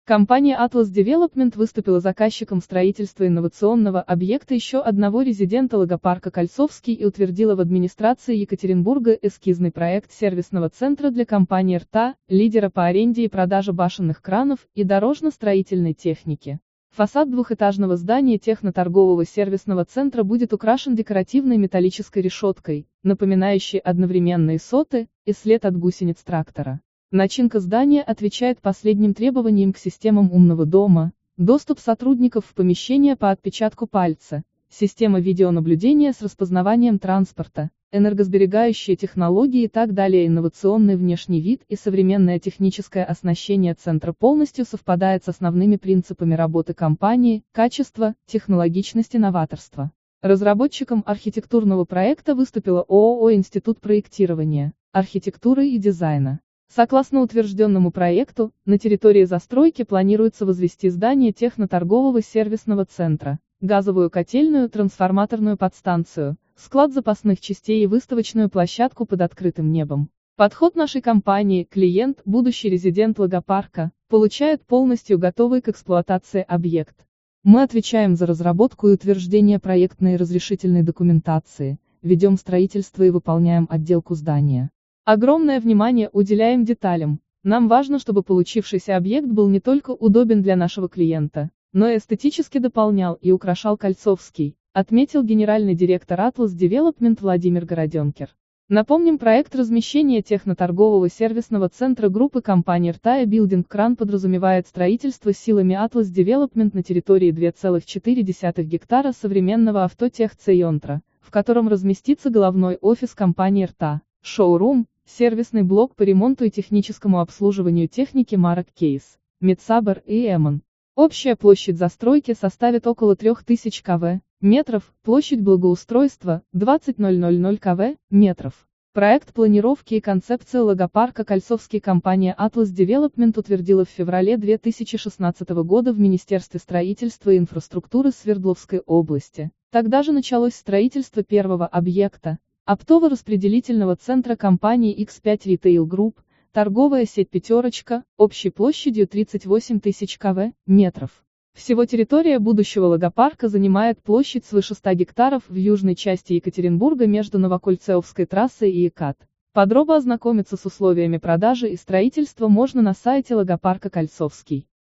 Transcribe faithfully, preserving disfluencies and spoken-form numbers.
Компания Atlas Development выступила заказчиком строительства инновационного объекта еще одного резидента логопарка Кольцовский и утвердила в администрации Екатеринбурга эскизный проект сервисного центра для компании РТА, лидера по аренде и продаже башенных кранов и дорожно-строительной техники. Фасад двухэтажного здания техно-торгового сервисного центра будет украшен декоративной металлической решеткой, напоминающей одновременно и соты, и след от гусениц трактора. Начинка здания отвечает последним требованиям к системам умного дома, доступ сотрудников в помещение по отпечатку пальца, система видеонаблюдения с распознаванием транспорта, энергосберегающие технологии и так далее. Инновационный внешний вид и современное техническое оснащение центра полностью совпадает с основными принципами работы компании: качество, технологичность и новаторство. Разработчиком архитектурного проекта выступила ООО «Институт проектирования, архитектуры и дизайна». Согласно утвержденному проекту, на территории застройки планируется возвести здание техно-торгового сервисного центра, газовую котельную, трансформаторную подстанцию, склад запасных частей и выставочную площадку под открытым небом. Подход нашей компании: клиент, будущий резидент логопарка, получает полностью готовый к эксплуатации объект. Мы отвечаем за разработку и утверждение проектной и разрешительной документации, ведем строительство и выполняем отделку здания. Огромное внимание уделяем деталям. Нам важно, чтобы получившийся объект был не только удобен для нашего клиента, но и эстетически дополнял и украшал Кольцовский, отметил генеральный директор Atlas Development Владимир Городенкер. Напомним, проект размещения техно-торгового сервисного центра группы компании РТА Building Кран подразумевает строительство силами Atlas Development на территории два целых четыре десятых гектара современного автотехцентра, в котором разместится головной офис компании РТА, шоурум, сервисный блок по ремонту и техническому обслуживанию техники марок Кейс, Медсабер и Эмон. Общая площадь застройки составит около трех тысяч кв. метров, площадь благоустройства – двадцать тысяч кв. метров. Проект планировки и концепция логопарка Кольцовский компания Atlas Development утвердила в феврале две тысячи шестнадцатого года в Министерстве строительства и инфраструктуры Свердловской области. Тогда же началось строительство первого объекта – оптово-распределительного центра компании икс пять Retail Group, торговая сеть «Пятерочка», общей площадью тридцать восемь тысяч кв. метров. Всего территория будущего логопарка занимает площадь свыше ста гектаров в южной части Екатеринбурга между Новокольцевской трассой и ИКАТ. Подробно ознакомиться с условиями продажи и строительства можно на сайте логопарка Кольцовский.